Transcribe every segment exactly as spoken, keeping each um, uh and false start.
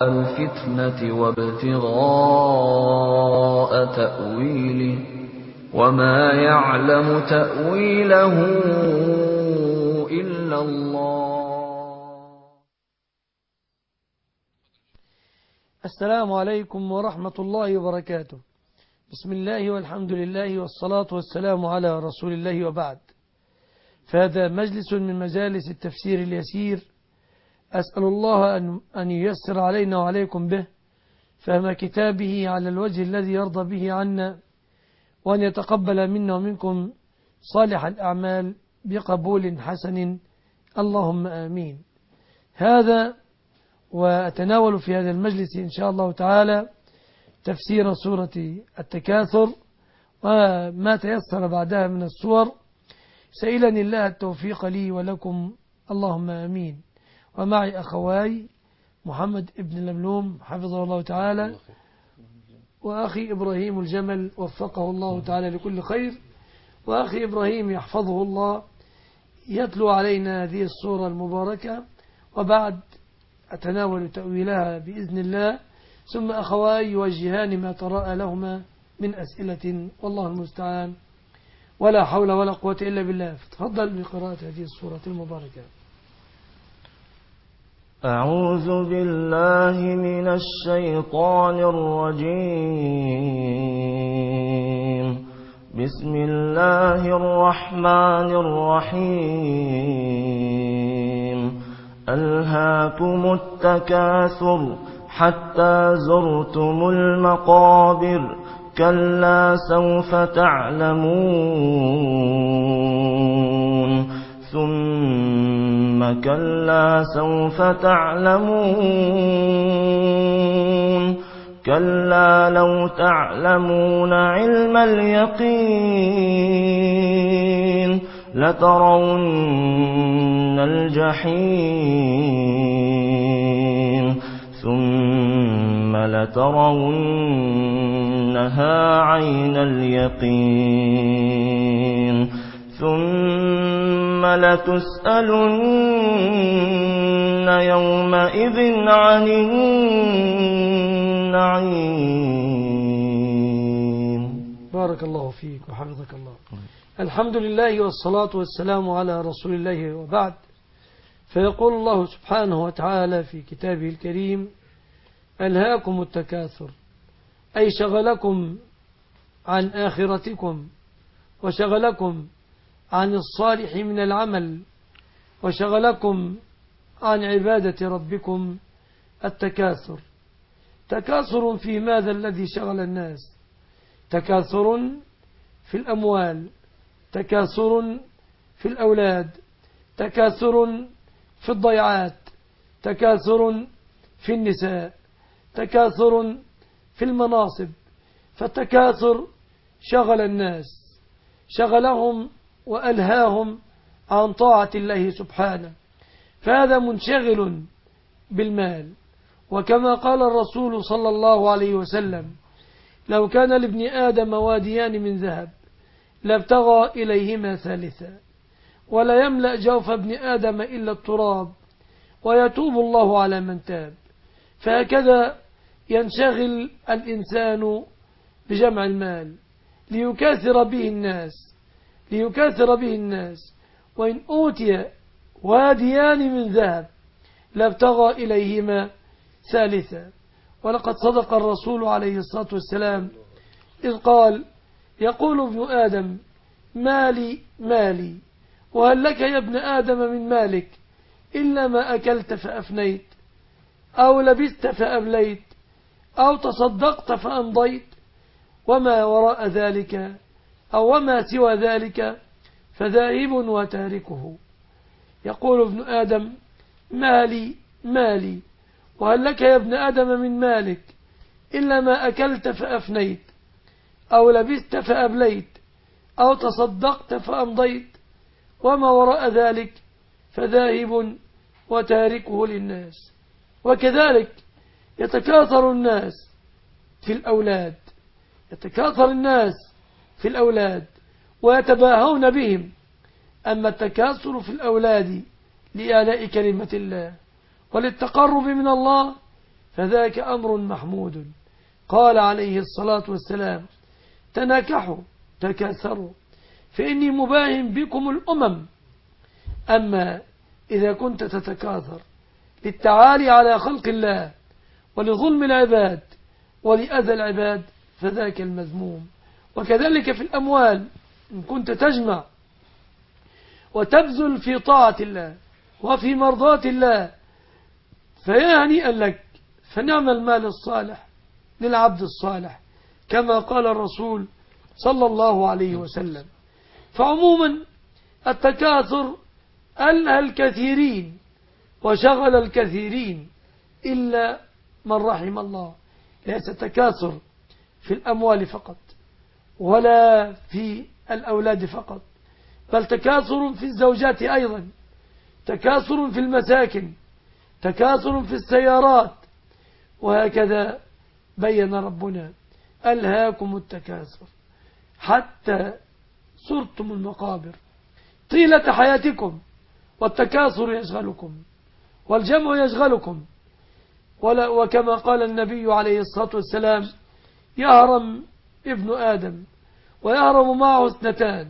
الفتنة وابتغاء تأويله وما يعلم تأويله إلا الله. السلام عليكم ورحمة الله وبركاته. بسم الله والحمد لله والصلاة والسلام على رسول الله وبعد. فهذا مجلس من مجالس التفسير اليسير، أسأل الله أن ييسر علينا وعليكم به فهم كتابه على الوجه الذي يرضى به عنا، وأن يتقبل منا ومنكم صالح الأعمال بقبول حسن، اللهم آمين. هذا وأتناول في هذا المجلس إن شاء الله تعالى تفسير سورة التكاثر وما تيسر بعدها من السور، سائلا الله التوفيق لي ولكم، اللهم آمين. ومعي أخواي محمد ابن اللملوم حفظه الله تعالى، وأخي إبراهيم الجمل وفقه الله تعالى لكل خير، وأخي إبراهيم يحفظه الله يتلو علينا هذه السورة المباركة، وبعد أتناول تأويلها بإذن الله، ثم أخواي يوجهان ما تراءى لهما من أسئلة، والله المستعان، ولا حول ولا قوة إلا بالله. فتفضل بقراءة هذه السورة المباركة. أعوذ بالله من الشيطان الرجيم. بسم الله الرحمن الرحيم. ألهاكم التكاثر حتى زرتم المقابر، كلا سوف تعلمون ثم كلا سوف تعلمون كلا لو تعلمون علم اليقين لترون الجحيم ثم لترونها عين اليقين ثم لتسألن يومئذ عن النعيم. بارك الله فيك وحفظك الله. الحمد لله والصلاة والسلام على رسول الله وبعد. فيقول الله سبحانه وتعالى في كتابه الكريم: ألهاكم التكاثر، أي شغلكم عن آخرتكم، وشغلكم عن الصالح من العمل، وشغلكم عن عبادة ربكم التكاثر. تكاثر في ماذا الذي شغل الناس؟ تكاثر في الأموال، تكاثر في الأولاد، تكاثر في الضيعات، تكاثر في النساء، تكاثر في المناصب. فالتكاثر شغل الناس، شغلهم وألهاهم عن طاعة الله سبحانه، فهذا منشغل بالمال. وكما قال الرسول صلى الله عليه وسلم: لو كان لابن آدم واديان من ذهب لابتغى إليهما ثالثا، ولا يملأ جوف ابن آدم إلا التراب، ويتوب الله على من تاب. فهكذا ينشغل الإنسان بجمع المال ليكاثر به الناس ليكاثر به الناس وإن أوتي واديان من ذهب لابتغى إليهما ثالثا. ولقد صدق الرسول عليه الصلاة والسلام إذ قال: يقول ابن آدم: مالي مالي، وهل لك يا ابن آدم من مالك إلا ما أكلت فأفنيت، أو لبست فأبليت، أو تصدقت فأمضيت، وما وراء ذلك أو وما سوى ذلك فذاهب وتاركه. يقول ابن آدم: مالي مالي، وهل لك يا ابن آدم من مالك إلا ما أكلت فأفنيت، أو لبست فأبليت، أو تصدقت فأمضيت، وما وراء ذلك فذاهب وتاركه للناس. وكذلك يتكاثر الناس في الأولاد يتكاثر الناس في الأولاد ويتباهون بهم. أما التكاثر في الأولاد لإعلاء كلمة الله وللتقرب من الله فذاك أمر محمود. قال عليه الصلاة والسلام: تناكحوا تكاثروا فإني مباهم بكم الأمم. أما إذا كنت تتكاثر للتعالي على خلق الله ولظلم العباد ولأذى العباد فذاك المذموم. وكذلك في الأموال، إن كنت تجمع وتبذل في طاعة الله وفي مرضاة الله فيا هنيئا لك، فنعم المال الصالح للعبد الصالح، كما قال الرسول صلى الله عليه وسلم. فعموما التكاثر ألهى الكثيرين وشغل الكثيرين إلا من رحم الله. ليس تكاثر في الأموال فقط ولا في الأولاد فقط، بل تكاثر في الزوجات أيضا، تكاثر في المساكن، تكاثر في السيارات. وهكذا بين ربنا: ألهاكم التكاثر حتى صرتم المقابر طيلة حياتكم، والتكاثر يشغلكم والجمع يشغلكم. وكما قال النبي عليه الصلاة والسلام: يهرم ابن آدم ويهرم معه اثنتان: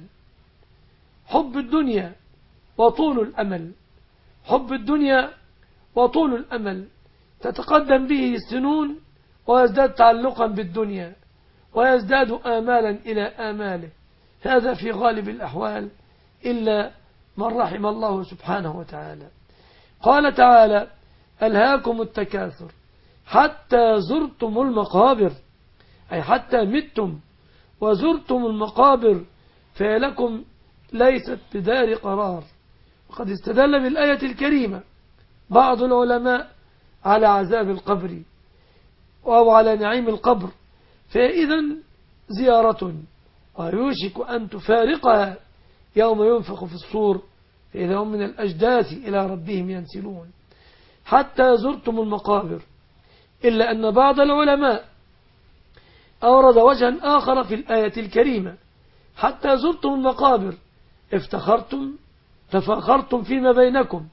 حب الدنيا وطول الأمل. حب الدنيا وطول الأمل تتقدم به السنون ويزداد تعلقا بالدنيا ويزداد آمالا إلى آماله، هذا في غالب الأحوال إلا من رحم الله سبحانه وتعالى. قال تعالى: ألهاكم التكاثر حتى زرتم المقابر، أي حتى متم وزرتم المقابر فهي لكم ليست بدار قرار. وقد استدل بالآية الكريمة بعض العلماء على عذاب القبر أو على نعيم القبر، فإذا زيارة ويوشك أن تفارقها يوم ينفخ في الصور فإذا هم من الأجداث إلى ربهم ينسلون. حتى زرتم المقابر، إلا أن بعض العلماء أورد وجها آخر في الآية الكريمة: حتى زرتم المقابر افتخرتم تفاخرتم فيما بينكم.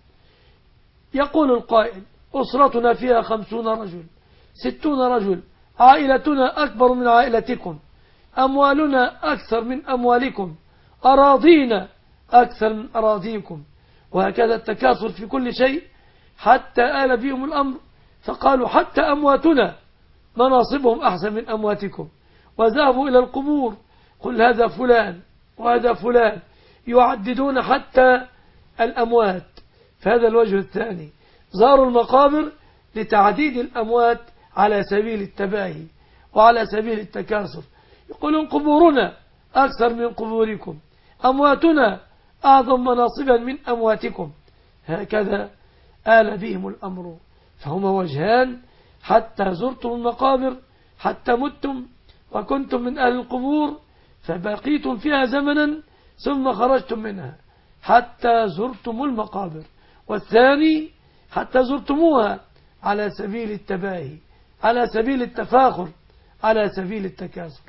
يقول القائل: أسرتنا فيها خمسون رجل، ستون رجل، عائلتنا أكبر من عائلتكم، أموالنا أكثر من أموالكم، أراضينا أكثر من أراضيكم. وهكذا التكاثر في كل شيء حتى آل بهم الأمر فقالوا: حتى أمواتنا مناصبهم أحسن من أمواتكم. وذهبوا إلى القبور: قل هذا فلان وهذا فلان، يعددون حتى الأموات. فهذا الوجه الثاني، زاروا المقابر لتعديد الأموات على سبيل التباهي وعلى سبيل التكاثر. يقولون: قبورنا أكثر من قبوركم، أمواتنا أعظم مناصبا من أمواتكم. هكذا آل بهم الأمر. فهما وجهان: حتى زرتم المقابر، حتى متم وكنتم من أهل القبور فبقيتم فيها زمنا ثم خرجتم منها، حتى زرتم المقابر. والثاني: حتى زرتموها على سبيل التباهي، على سبيل التفاخر، على سبيل التكاثر.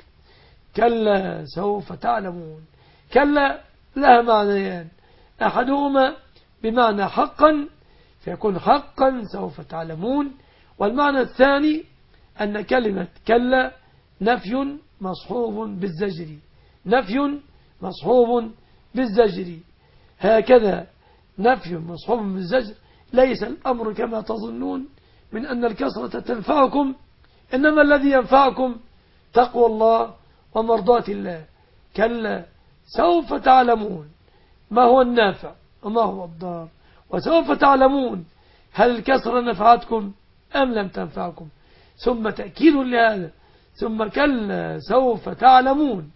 كلا سوف تعلمون. كلا لها معنيان: أحدهما بمعنى حقا فيكون حقا سوف تعلمون، والمعنى الثاني أن كلمة كلا نفي مصحوب بالزجر، نفي مصحوب بالزجر. هكذا نفي مصحوب بالزجر. ليس الأمر كما تظنون من أن الكثرة تنفعكم، إنما الذي ينفعكم تقوى الله ومرضاة الله. كلا سوف تعلمون ما هو النافع وما هو الضار، وسوف تعلمون هل الكثرة نفعتكم أم لم تنفعكم. ثم تأكيد لهذا: ثم كلا سوف تعلمون.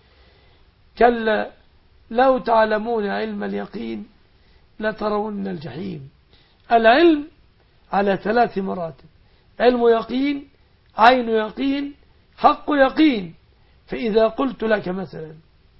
كلا لو تعلمون علم اليقين لترون الجحيم. العلم على ثلاث مراتب: علم يقين، عين يقين، حق يقين. فإذا قلت لك مثلا: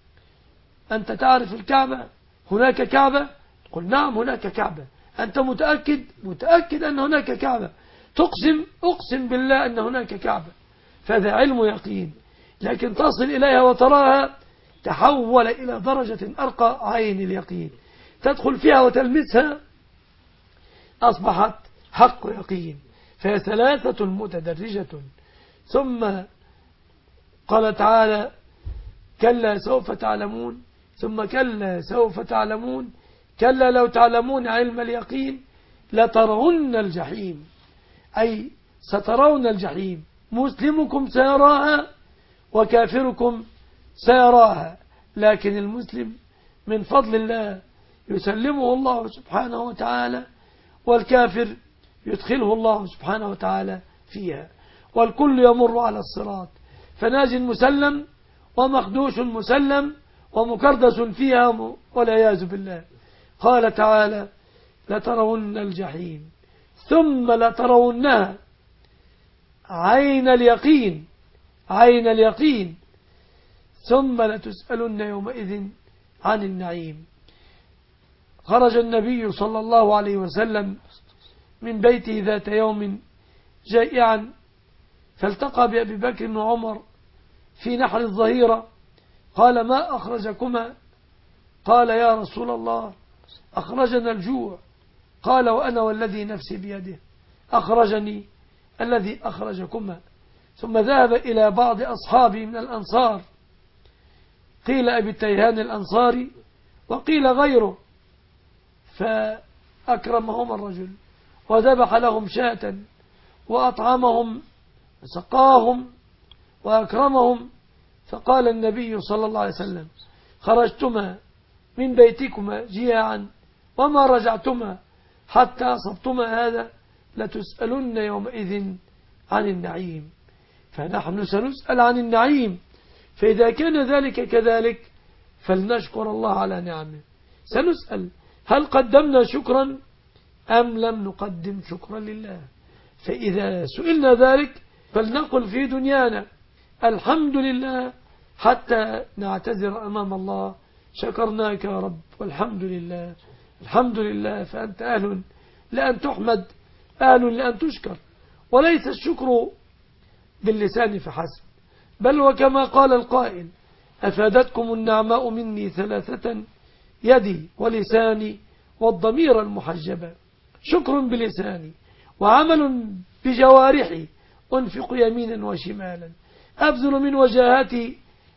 أنت تعرف الكعبة؟ هناك كعبة؟ قل: نعم هناك كعبة. أنت متأكد؟ متأكد أن هناك كعبة. تقسم؟ أقسم بالله أن هناك كعبة. فهذا علم يقين. لكن تصل إليها وتراها تحول إلى درجة أرقى، عين اليقين. تدخل فيها وتلمسها أصبحت حق يقين. فهي ثلاثة متدرجة. ثم قال تعالى كلا سوف تعلمون، ثم كلا سوف تعلمون، كلا لو تعلمون علم اليقين لترون الجحيم، أي سترون الجحيم، مسلمكم سيراها وكافركم سيراها، لكن المسلم من فضل الله يسلمه الله سبحانه وتعالى، والكافر يدخله الله سبحانه وتعالى فيها، والكل يمر على الصراط، فناج مسلم ومخدوش مسلم ومكردس فيها والعياذ بالله. قال تعالى لترون الجحيم ثم لترونها عين اليقين، عين اليقين، ثم لتسألن يومئذ عن النعيم. خرج النبي صلى الله عليه وسلم من بيته ذات يوم جائعا، فالتقى بأبي بكر وعمر في نحر الظهيرة، قال ما أخرجكما؟ قال يا رسول الله أخرجنا الجوع. قال وأنا والذي نفسي بيده أخرجني الذي أخرجكما. ثم ذهب إلى بعض أصحابه من الأنصار، قيل أبي التيهان الأنصاري وقيل غيره، فأكرمهم الرجل وذبح لهم شاة وأطعمهم وسقاهم وأكرمهم. فقال النبي صلى الله عليه وسلم خرجتما من بيتكما جياعا وما رجعتما حتى أصبتما هذا لتسألن يومئذ عن النعيم. فنحن سنسأل عن النعيم، فإذا كان ذلك كذلك فلنشكر الله على نعمه. سنسأل هل قدمنا شكرا أم لم نقدم شكرا لله؟ فإذا سئلنا ذلك فلنقل في دنيانا الحمد لله حتى نعتذر أمام الله شكرناك يا رب والحمد لله، الحمد لله، فأنت أهل لأن تحمد، أهل لأن تشكر. وليس الشكر باللسان فحسب، بل وكما قال القائل أفادتكم النعماء مني ثلاثة يدي ولساني والضمير المحجبة. شكر بلساني وعمل بجوارحي، أنفق يمينا وشمالا، أبذل من وجاهتي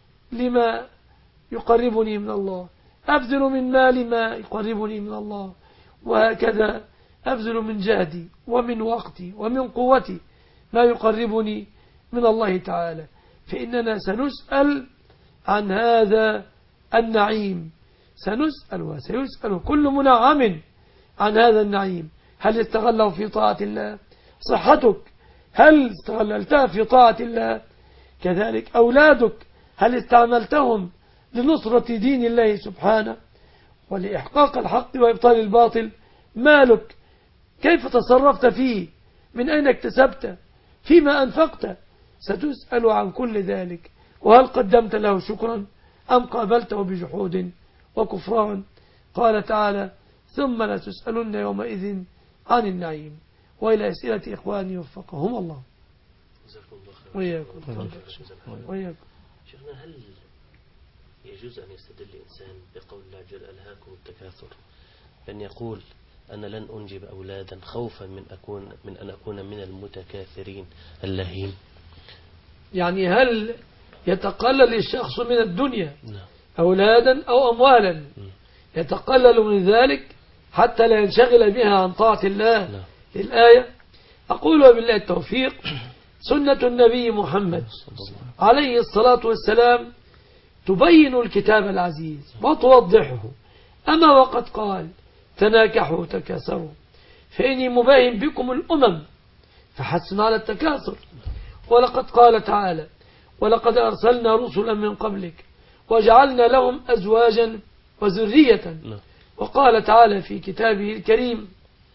لما يقربني من الله، أبذل من مالي ما يقربني من الله، وهكذا أبذل من جهدي ومن وقتي ومن قوتي ما يقربني من الله تعالى. فإننا سنسأل عن هذا النعيم، سنسأل وسيسأل كل منعم عن هذا النعيم. هل استغله في طاعة الله؟ صحتك هل استغللتها في طاعة الله؟ كذلك أولادك هل استعملتهم لنصرة دين الله سبحانه ولإحقاق الحق وإبطال الباطل؟ مالك كيف تصرفت فيه؟ من أين اكتسبت؟ فيما أنفقت؟ ستسأل عن كل ذلك. وهل قدمت له شكرا أم قابلته بجحود وكفران؟ قال تعالى ثم لتسألن يومئذ عن النعيم. وإلى أسئلة إخواني وفقهم الله. وإياكم وإياكم. شيخنا هل يجوز أن يستدل الإنسان بقول الله جل ألهاكم التكاثر، أن يقول أنا لن أنجب أولادا خوفا من أكون من أن أكون من المتكاثرين اللهين؟ يعني هل يتقلل الشخص من الدنيا أولادا أو أموالا، يتقلل من ذلك حتى لا ينشغل بها عن طاعة الله؟ الآية أقول وبالله التوفيق سنة النبي محمد عليه الصلاة والسلام تبين الكتاب العزيز وتوضحه. أما وقد قال تناكحوا تكاثروا فإني مباين بكم الأمم فحسن على التكاثر. ولقد قال تعالى ولقد أرسلنا رسلا من قبلك وجعلنا لهم أزواجا وذرية. وقال تعالى في كتابه الكريم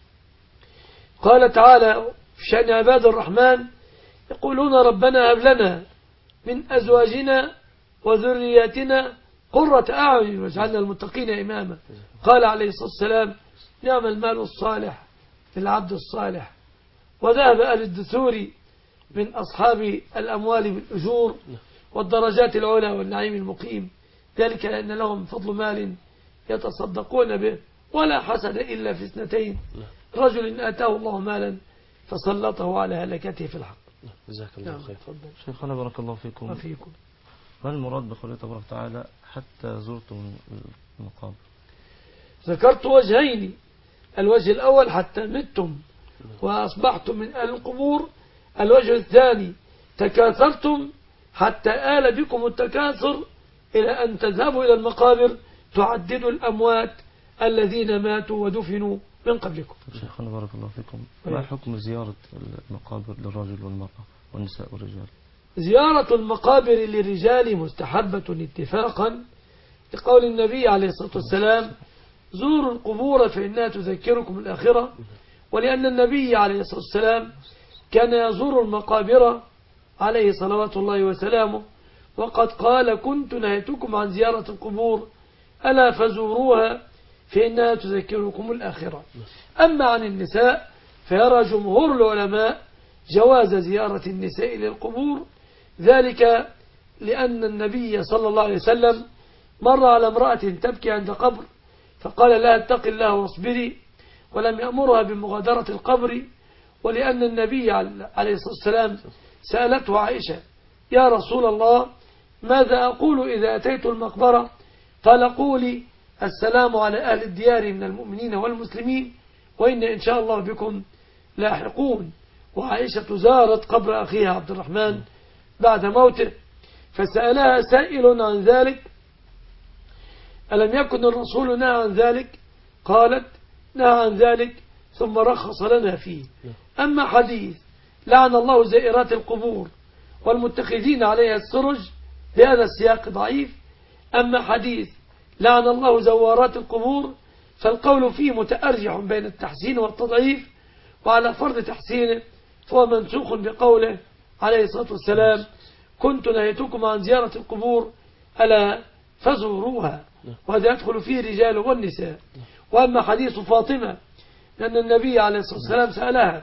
قال تعالى في شأن عباد الرحمن يقولون ربنا هب لنا من أزواجنا وذرياتنا قرة أعين واجعلنا المتقين إماما. قال عليه الصلاة والسلام نعم المال الصالح للعبد الصالح. وذهب أهل الدثور من أصحاب الأموال بالأجور والدرجات العلى والنعيم المقيم، ذلك لأن لهم فضل مال يتصدقون به ولا حسد إلا في اثنتين، رجل آتاه الله مالا فسلطه على هلكته في الحق. جزاك الله نعم خير. تفضل. شيخنا بارك الله فيكم، وفيكم. ما المراد بقوله تبارك وتعالى حتى زرتم المقابر؟ ذكرت وجهين، الوجه الأول حتى متم وأصبحتم من أهل القبور، الوجه الثاني تكاثرتم حتى آل بكم التكاثر إلى أن تذهبوا إلى المقابر تعددوا الأموات الذين ماتوا ودفنوا من قبلكم. شيخنا بارك الله فيكم، ما حكم زيارة المقابر للرجل والمرأة والنساء والرجال؟ زيارة المقابر للرجال مستحبة اتفاقا لقول النبي عليه الصلاة والسلام زوروا القبور فإنها تذكركم الآخرة، ولأن النبي عليه الصلاة والسلام كان يزور المقابر عليه صلوات الله وسلامه، وقد قال كنت نهيتكم عن زيارة القبور ألا فزوروها فإنها تذكركم الآخرة. أما عن النساء فيرى جمهور العلماء جواز زيارة النساء للقبور، ذلك لأن النبي صلى الله عليه وسلم مر على امرأة تبكي عند قبر فقال لها اتق الله واصبري، ولم يأمرها بمغادرة القبر، ولأن النبي عليه الصلاة والسلام سألته عائشة يا رسول الله ماذا أقول إذا أتيت المقبرة؟ قال قولي السلام على أهل الديار من المؤمنين والمسلمين وإن إن شاء الله بكم لاحقون. وعائشة زارت قبر أخيها عبد الرحمن بعد موته فسألها سائل عن ذلك ألم يكن الرسول نهى عن ذلك؟ قالت نهى عن ذلك ثم رخص لنا فيه. أما حديث لعن الله زائرات القبور والمتخذين عليها السرج بهذا السياق ضعيف. أما حديث لعن الله زوارات القبور فالقول فيه متأرجح بين التحسين والتضعيف، وعلى فرض تحسينه فهو منسوخ بقوله عليه الصلاة والسلام كنت نهيتكم عن زيارة القبور ألا فزوروها، وهذا يدخل فيه الرجال والنساء. وأما حديث فاطمة لأن النبي عليه الصلاة والسلام سألها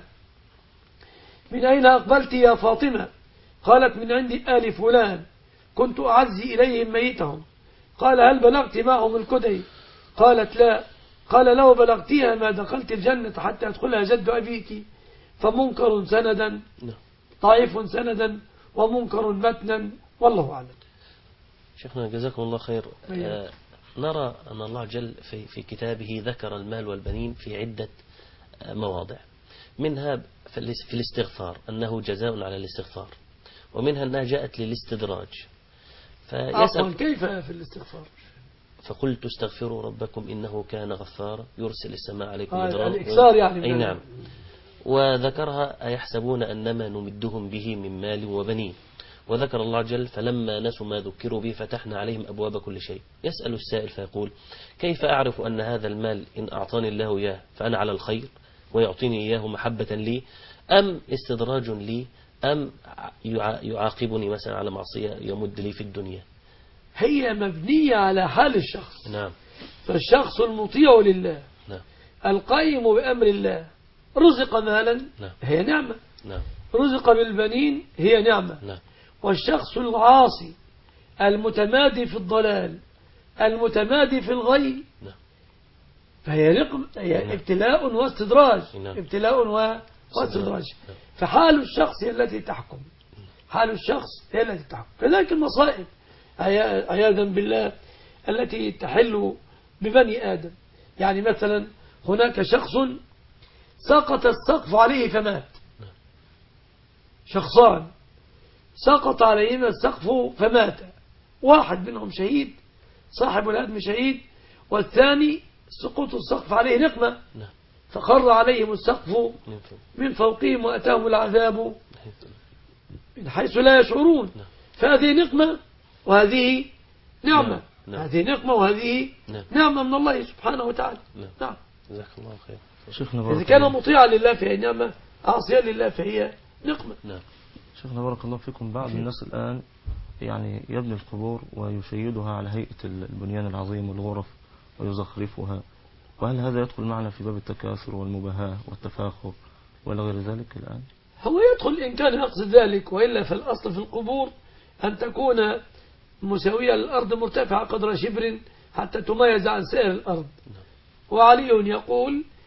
من أين أقبلت يا فاطمة؟ قالت من عند آل فلان كنت أعزي إليهم ميتهم. قال هل بلغت معهم الكدي؟ قالت لا. قال لو بلغتيها ما دخلت الجنة حتى يدخلها جد أبيك. فمنكر سندا ضعيف سندا ومنكر متنا والله أعلم. شيخنا جزاكم الله خير. آه نرى أن الله جل في, في كتابه ذكر المال والبنين في عدة آه مواضع، منها في الاستغفار أنه جزاء على الاستغفار، ومنها أنها جاءت للاستدراج. فيسأل كيف في الاستغفار؟ فقلت استغفروا ربكم إنه كان غفارا يرسل السماء عليكم آه مدرارا الإكثار يعني. أي نعم. وذكرها أيحسبون أنما نمدهم به من مال وبنين. وذكر الله جل فلما نسوا ما ذكروا به فتحنا عليهم أبواب كل شيء. يسأل السائل فيقول كيف أعرف أن هذا المال إن أعطاني الله إياه فأنا على الخير ويعطيني إياه محبة لي، أم استدراج لي، أم يعاقبني مثلا على معصية يمد لي في الدنيا؟ هي مبنية على حال الشخص. نعم. فالشخص المطيع لله نعم. القائم بأمر الله رزق مالا نعم. هي نعمة. نعم. رزق بالبنين هي نعمة. نعم. والشخص العاصي المتمادي في الضلال المتمادي في الغي نعم. فهي رقم هي نعم. ابتلاء واستدراج. نعم. ابتلاء واستدراج. نعم. فحال الشخص هي التي تحكم. حال الشخص هي التي تحكم. كذلك المصائب عياذا بالله التي تحل ببني آدم. يعني مثلا هناك شخص سقط السقف عليه فمات. شخصان سقط عليهما السقف فمات، واحد منهم شهيد صاحب الهدم شهيد، والثاني سقوط السقف عليه نقمة فخر عليهم السقف من فوقهم وأتاهم العذاب من حيث لا يشعرون. فهذه نقمة وهذه نعمة. نعم. هذه نقمة وهذه نعم. نعمة من الله سبحانه وتعالى. نعم. نعم. جزاك الله خير. شيخنا إذا كان مطيعا لله فهي نعمة، عاصيا لله فهي نقمة. نعم. شيخنا بارك الله فيكم، بعض الناس الآن يعني يبني القبور ويشيدها على هيئة البنيان العظيم والغرف ويزخرفها، وهل هذا يدخل معنا في باب التكاثر والمباهاة والتفاخر ولا غير ذلك الآن؟ هو يدخل إن كان يقصد ذلك، وإلا فالأصل في القبور أن تكون مساوية للأرض مرتفعة قدر شبر حتى تميز عن سائر الأرض. وعلي يقول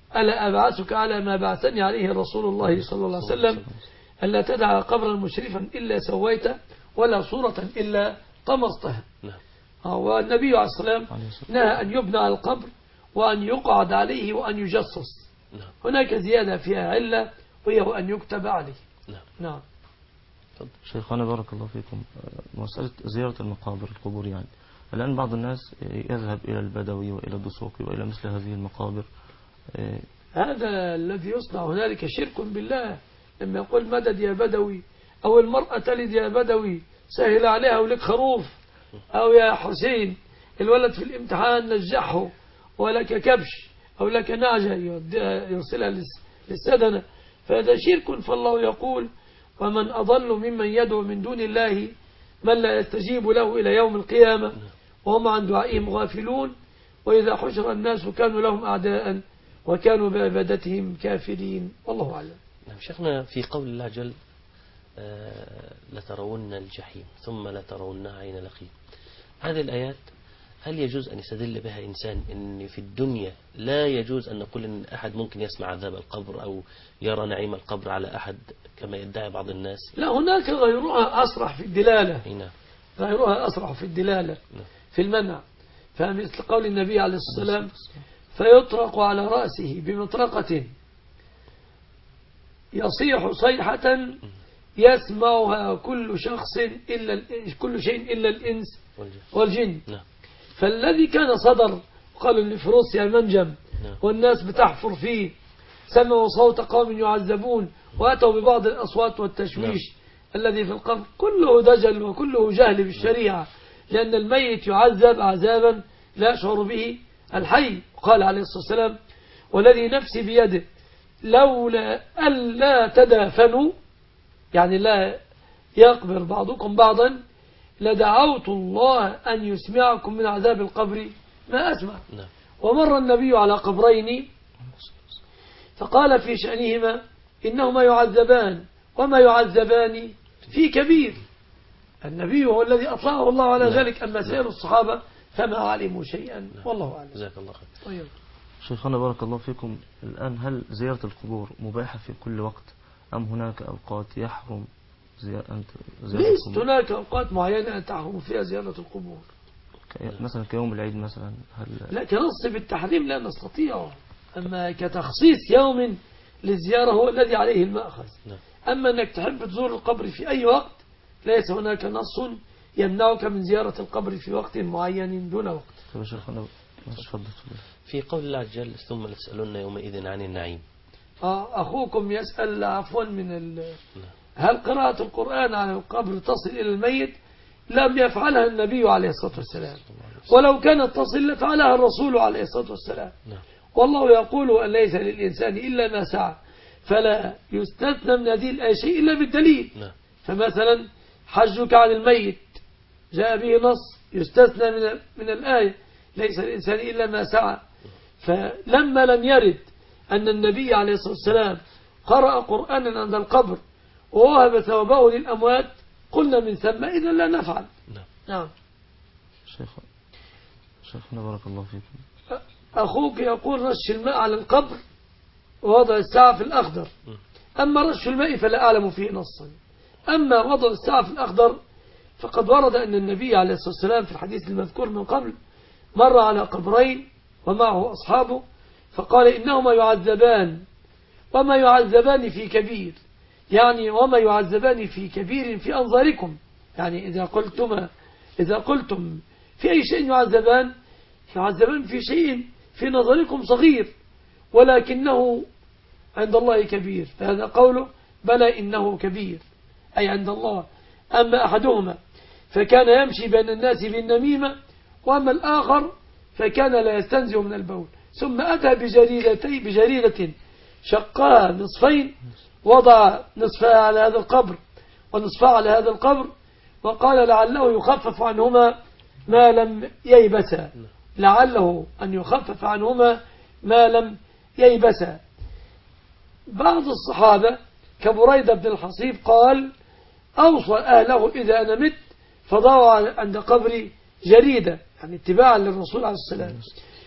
ألا أبعثك على ما بعثني عليه رسول الله صلى الله عليه وسلم ألا تدع قبرا مشرفا إلا سويته ولا صورة إلا طمستها. والنبي عليه الصلاة والسلام نهى أن يبنى على القبر وأن يقعد عليه وأن يجصص. هناك زيادة فيها علة وهي أن يكتب عليه. نعم. شيخنا بارك الله فيكم، مسألة زيارة المقابر القبور، يعني الآن بعض الناس يذهب إلى البدوي وإلى الدسوق وإلى مثل هذه المقابر. هذا الذي يصنع هنالك شرك بالله. لما يقول مدد يا بدوي، أو المرأة تلد يا بدوي سهل عليها ولك خروف، أو يا حسين الولد في الامتحان نجحه ولك كبش أو لك نعجة يرسلها للسدنة، فهذا شرك. فالله يقول ومن أضل ممن يدعو من دون الله من لا يستجيب له إلى يوم القيامة وهم عن دعائهم غافلون وإذا حشر الناس كانوا لهم أعداء وكانوا بعبادتهم كافرين. والله أعلم. نعم شيخنا، في قول الله جل آه لترون الجحيم ثم لترونها عين اليقين، هذه الآيات هل يجوز أن يستدل بها إنسان أن في الدنيا لا يجوز أن نقول أن أحد ممكن يسمع عذاب القبر أو يرى نعيم القبر على أحد كما يدعي بعض الناس؟ لا، هناك غيرها أصرح في الدلالة. نعم. غيرها أصرح في الدلالة في المنع، فمثل قول النبي عليه الصلاة والسلام فيطرق على رأسه بمطرقة يصيح صيحة يسمعها كل شخص إلا كل شيء إلا الإنس والجن. نعم. فالذي كان صدر قالوا إن في روسيا منجم والناس بتحفر فيه سمعوا صوت قوم يعذبون وأتوا ببعض الأصوات والتشويش الذي في القبر، كله دجل وكله جهل بالشريعة، لأن الميت يعذب عذابا لا يشعر به الحي. قال عليه الصلاة والسلام والذي نفسي بيده لولا ألا تدافنوا، يعني لا يقبر بعضكم بعضا، لدعوت الله أن يسمعكم من عذاب القبر ما أسمع. ومر النبي على قبرين فقال في شأنهما إنهما يعذبان وما يعذبان في كبير. النبي هو الذي أطلعه الله على ذلك، أما سائر الصحابة فما علموا شيئا. والله أعلم. جزاك الله خير. طيب. شيخنا بارك الله فيكم، الآن هل زيارة القبور مباحة في كل وقت أم هناك أوقات يحرم زيارة ليست هناك أوقات معينة تحرم فيها زيارة القبور؟ مثلا كيوم العيد مثلا هل لا، كنص بالتحريم لا نستطيع، أما كتخصيص يوم للزيارة هو الذي عليه المأخذ. أما أنك تحب تزور القبر في أي وقت ليس هناك نص يمنعك من زيارة القبر في وقت معين دون وقت. في قول الله جل ثم لتسألن يومئذ عن النعيم. آه أخوكم يسأل عفوا من ال... هل قراءة القرآن على القبر تصل إلى الميت؟ لم يفعلها النبي عليه الصلاة والسلام، ولو كانت تصل لفعلها الرسول عليه الصلاة والسلام. والله يقول أن ليس للإنسان إلا ما سعى، فلا يستثنى من هذه الآية شيء إلا بالدليل. فمثلا حجك عن الميت جاء به نص يستثنى من من الآية ليس للإنسان إلا ما سعى. فلما لم يرد أن النبي عليه الصلاة والسلام قرأ قرآنا عند القبر ووهب ثوابه للأموات قلنا من ثم إذا لا نفعل. نعم. شيخ شيخنا بارك الله فيكم، أخوك يقول رش الماء على القبر ووضع الساعة في الأخضر، أما رش الماء فلا أعلم فيه نصا. أما وضع الساعة في الأخضر فقد ورد أن النبي عليه الصلاة والسلام في الحديث المذكور من قبل مر على قبرين ومعه أصحابه فقال إنهما يعذبان وما يعذبان في كبير، يعني وما يعذبان في كبير في أنظاركم، يعني إذا قلتما إذا قلتم في أي شيء يعذبان يعذبان في شيء في نظركم صغير ولكنه عند الله كبير، فهذا قوله بلى إنه كبير أي عند الله. أما أحدهما فكان يمشي بين الناس بالنميمة، وأما الآخر فكان لا يستنزه من البول، ثم أتى بجريدتي بجريدة شقها نصفين وضع نصفها على هذا القبر ونصفها على هذا القبر وقال لعله يخفف عنهما ما لم ييبسا، لعله أن يخفف عنهما ما لم ييبسا. بعض الصحابة كبريدة بن الحصيب قال أوصى أهله إذا أنا مت فضعوا عند قبري جريدة، يعني اتباعا للرسول عليه السلام.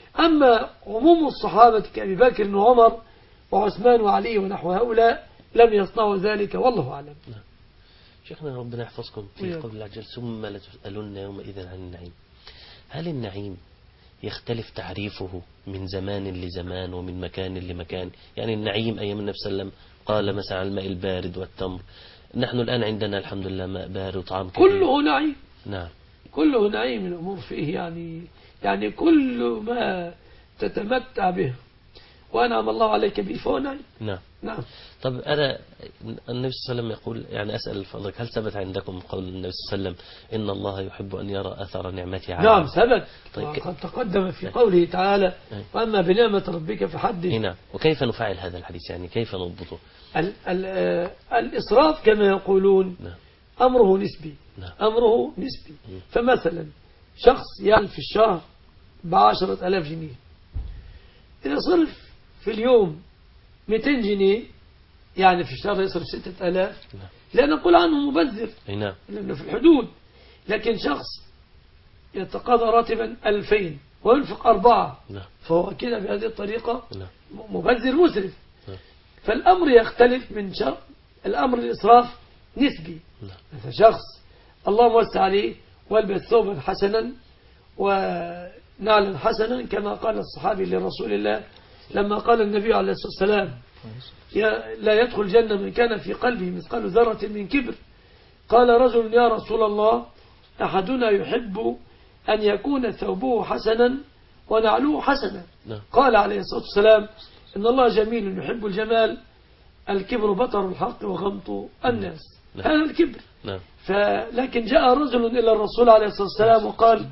أما عموم الصحابة كأبي بكر وعمر وعثمان وعلي ونحو هؤلاء لم يصنعوا ذلك والله أعلم. نعم. شيخنا ربنا يحفظكم في قول الله عز وجل ثم لتسألن يومئذ عن النعيم. هل النعيم يختلف تعريفه من زمان لزمان ومن مكان لمكان؟ يعني النعيم أيام النبي صلى الله عليه وسلم قال مثلا الماء البارد والتمر، نحن الآن عندنا الحمد لله ماء بارد وطعام كثير. كله نعيم. نعم كله نعيم، الأمور فيه يعني يعني كل ما تتمتع به وأنعم الله عليك به فهو نعيم. نعم نعم. طب أنا النبي صلى الله عليه وسلم يقول، يعني أسأل فضلك، هل ثبت عندكم قول النبي صلى الله عليه وسلم إن الله يحب أن يرى أثر نعمته عليه؟ نعم ثبت. طيب وقد تقدم في قوله تعالى وأما بنعمة ربك فحدث. نعم. وكيف نفعل هذا الحديث؟ يعني كيف نضبطه؟ ال ال الإسراف كما يقولون نعم. أمره نسبي. نعم. أمره نسبي. فمثلا شخص يعمل في الشهر بعشرة ألاف جنيه، إذا صرف في اليوم مئتين جنيه يعني في الشهر يصرف ستة ألاف، لا نقول عنه مبذر نعم. لأنه في الحدود. لكن شخص يتقاضى راتبا ألفين وينفق أربعة نعم. فهو كده بهذه الطريقة نعم. مبذر مسرف. نعم. فالأمر يختلف من شخص، الأمر الإسراف نسبي. نعم. فشخص الله موسع عليه والبس ثوبا حسنا ونعلا حسنا كما قال الصحابي لرسول الله لما قال النبي عليه الصلاة والسلام لا يدخل الجنة من كان في قلبه مثقال ذرة من كبر. قال رجل يا رسول الله أحدنا يحب أن يكون ثوبه حسنا ونعله حسنا. نعم. قال عليه الصلاة والسلام إن الله جميل يحب الجمال، الكبر بطر الحق وغمط الناس. نعم. هذا الكبر. نعم. فلكن جاء رجل إلى الرسول عليه الصلاة والسلام وقال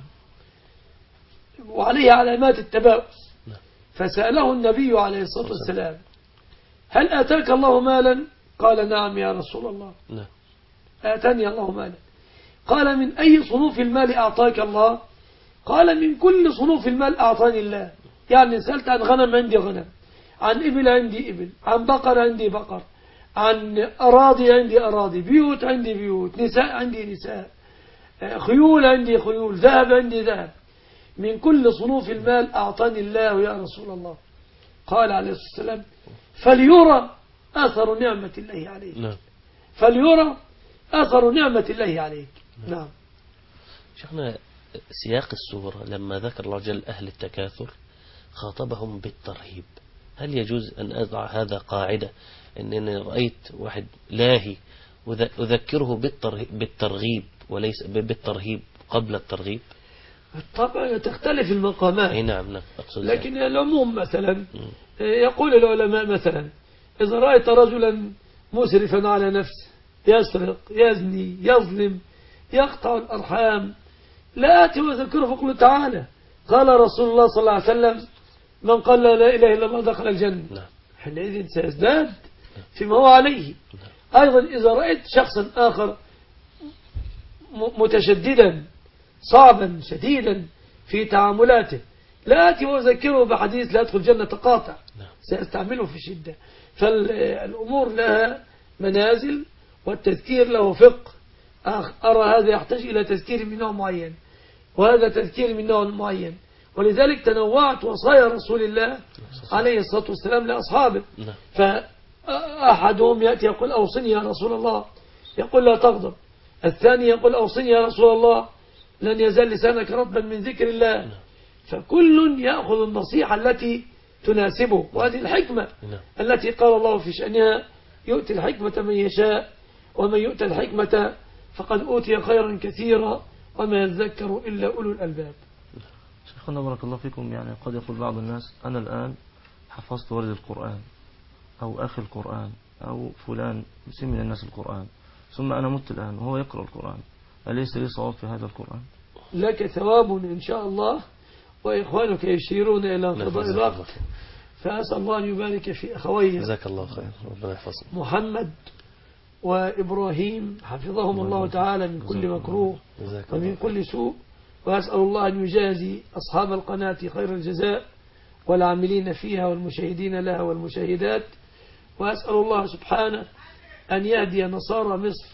وعليه علامات التباؤس، فسأله النبي عليه الصلاة والسلام هل آتاك الله مالا؟ قال نعم يا رسول الله. نعم. آتاني الله مالا. قال من أي صنوف المال أعطاك الله؟ قال من كل صنوف المال أعطاني الله. يعني سألت عن غنم عندي غنم، عن إبل عندي إبل، عن بقر عندي بقر، عن أراضي عندي أراضي، بيوت عندي بيوت، نساء عندي نساء، خيول عندي خيول، ذهب عندي ذهب، من كل صنوف المال أعطاني الله يا رسول الله. قال عليه الصلاة والسلام فليرى أثر نعمة الله عليك. نعم. فليرى أثر نعمة الله عليك. نعم. نعم. شيخنا سياق السورة لما ذكر الله جل أهل التكاثر خاطبهم بالترهيب. هل يجوز أن أضع هذا قاعدة أن أنا رأيت واحد لاهي أذكره بالترغيب وليس بالترهيب قبل الترغيب؟ طبعا تختلف المقامات. نعم نعم. لكن العموم مثلا يقول العلماء مثلا إذا رأيت رجلا مسرفا على نفسه يسرق يزني يظلم يقطع الأرحام لا آتي وذكره فقل تعالى قال رسول الله صلى الله عليه وسلم من قال لا إله إلا الله دخل الجنة. نعم. حينئذ سيزداد فيما هو عليه. أيضا إذا رأيت شخصا آخر متشددا صعبا شديدا في تعاملاته لا آتي وأذكره بحديث لا يدخل الجنة قاطع، سيستعمله في الشدة. فالأمور لها منازل والتذكير له فقه. أرى هذا يحتاج إلى تذكير من نوع معين وهذا تذكير من نوع معين، ولذلك تنوعت وصايا رسول الله عليه الصلاة والسلام لأصحابه. فأحدهم يأتي يقول أوصني يا رسول الله، يقول لا تغضب. الثاني يقول أوصني يا رسول الله لن يزال لسانك رطبا من ذكر الله. فكل يأخذ النصيحة التي تناسبه، وهذه الحكمة التي قال الله في شأنها يؤتي الحكمة من يشاء ومن يؤتى الحكمة فقد أوتي خيرا كثيرا وما يذكر إلا أولو الألباب. شيخنا بارك الله فيكم، يعني قد يقول بعض الناس أنا الآن حفظت ورد القرآن أو أخي القرآن أو فلان مسلم من الناس القرآن، ثم أنا مت الآن وهو يقرأ القرآن، أليس لي صواب في هذا القرآن؟ لك ثواب إن شاء الله، وإخوانك يشيرون إلى قضاء الوقت، فأسأل الله أن يبارك في أخويه جزاك الله خير ربنا يحفظك محمد وإبراهيم حفظهم الله تعالى من كل مكروه ومن كل سوء، وأسأل الله أن يجازي أصحاب القناة خير الجزاء والعاملين فيها والمشاهدين لها والمشاهدات، وأسأل الله سبحانه أن يهدي نصارى مصر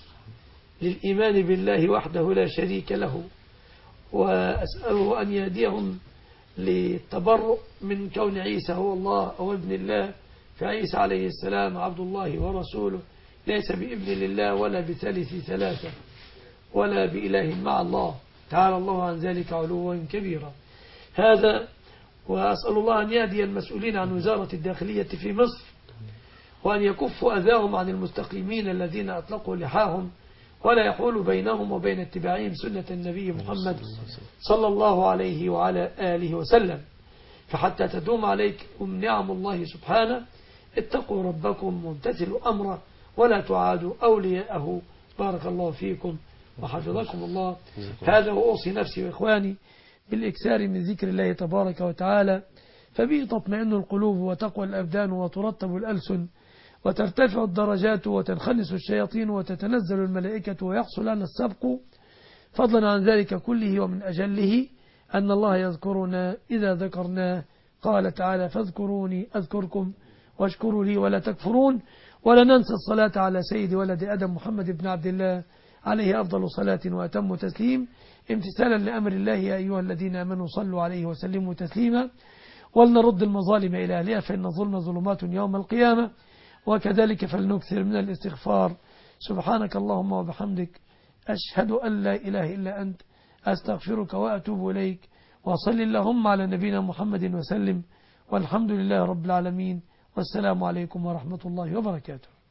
للإيمان بالله وحده لا شريك له، وأسأله أن يهديهم للتبرؤ من كون عيسى هو الله أو ابن الله، فعيسى عليه السلام عبد الله ورسوله، ليس بابن لله ولا بثالث ثلاثة ولا بإله مع الله، تعالى الله عن ذلك علوا كبيرا. هذا وأسأل الله أن يهدي المسؤولين عن وزارة الداخلية في مصر، وأن يكفوا أذاهم عن المستقيمين الذين أطلقوا لحاهم ولا يحول بينهم وبين اتباعهم سنة النبي محمد صلى الله عليه وعلى آله وسلم. فحتى تدوم عليكم نعم الله سبحانه اتقوا ربكم وامتثلوا أمره ولا تعادوا أولياءه. بارك الله فيكم وحفظكم الله. هذا وأوصي نفسي وإخواني بالإكثار من ذكر الله تبارك وتعالى، فبه تطمئن القلوب وتقوى الأبدان وترتب الألسن وترتفع الدرجات وتنخنس الشياطين وتتنزل الملائكة ويحصل لنا السبق. فضلا عن ذلك كله ومن أجله أن الله يذكرنا إذا ذكرناه، قال تعالى فاذكروني أذكركم واشكروا لي ولا تكفرون. ولا ننسى الصلاة على سيد ولد آدم محمد بن عبد الله عليه أفضل صلاة وأتم تسليم، امتثالا لأمر الله يا أيها الذين آمنوا صلوا عليه وسلموا تسليما. ولنرد المظالم إلى أهلها فإن الظلم ظلمات يوم القيامة، وكذلك فلنكثر من الاستغفار. سبحانك اللهم وبحمدك أشهد أن لا إله إلا أنت أستغفرك وأتوب إليك. وصل اللهم على نبينا محمد وسلم، والحمد لله رب العالمين، والسلام عليكم ورحمة الله وبركاته.